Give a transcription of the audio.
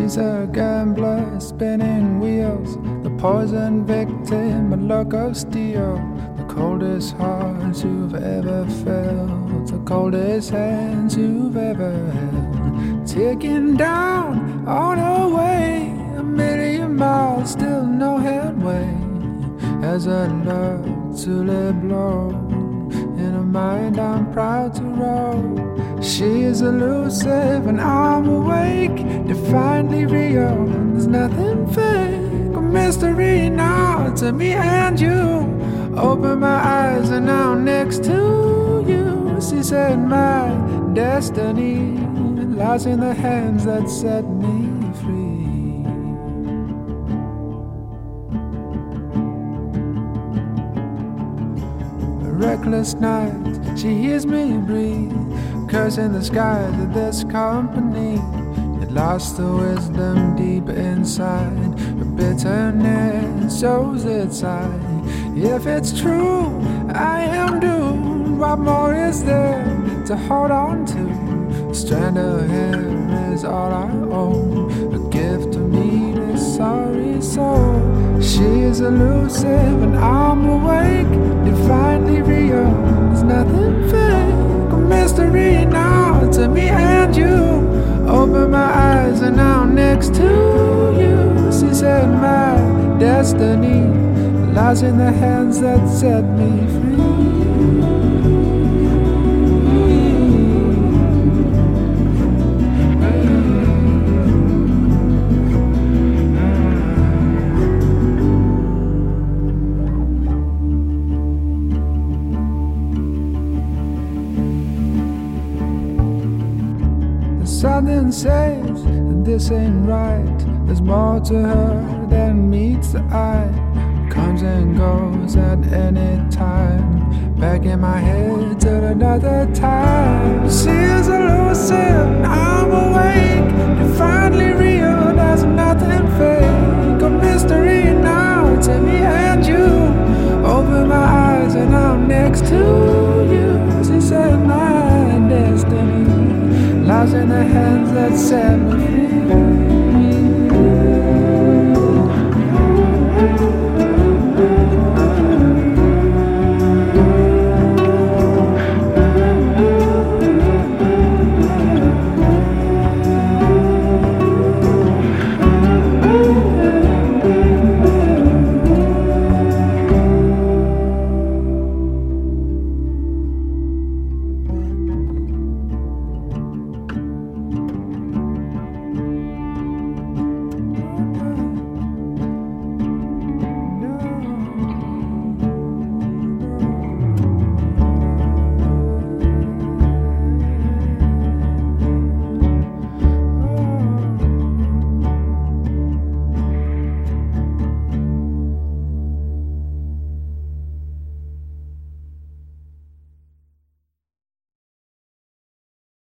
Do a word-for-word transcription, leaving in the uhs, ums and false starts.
She's a gambler, spinning wheels, the poison victim, a luck of steel. The coldest hearts you've ever felt, the coldest hands you've ever held. Ticking down on her way, a million miles, still no headway. As I love to let blow, in her mind I'm proud to roll. She is elusive and I'm awake, defiantly real, there's nothing fake. A mystery now to me and you. Open my eyes and now next to you. She said my destiny lies in the hands that set me free. A reckless night, she hears me breathe, cursing the skies of this company. It lost the wisdom deep inside, the bitterness shows its side. If it's true, I am doomed. What more is there to hold on to? A strand of hair is all I own, a gift to me, this sorry soul. She is elusive and I'm awake, divinely real, there's nothing fake. A mystery now to me and you. Open my eyes and now next to you. She said my destiny lies in the hands that set me free. Something says that this ain't right. There's more to her than meets the eye. Comes and goes at any time. Back in my head till another time. She is elusive, I'm awake, divinely real, there's nothing fake. A mystery now to me and you. Open my eyes and I'm next to you. She said my destiny lies in the hands that set me